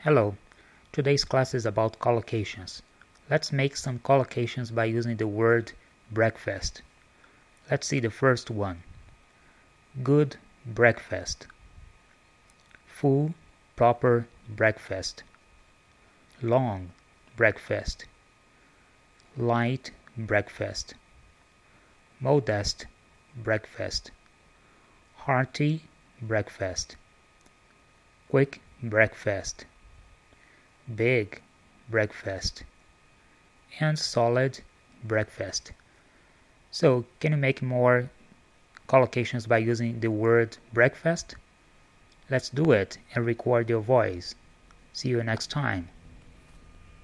Hello, today's class is about collocations. Let's make some collocations by using the word breakfast. Let's see the first one. Good breakfast. Full, proper breakfast. Long breakfast. Light breakfast. Modest breakfast. Hearty breakfast. Quick breakfast. Big breakfast, and solid breakfast. So, can you make more collocations by using the word breakfast? Let's do it and record your voice. See you next time.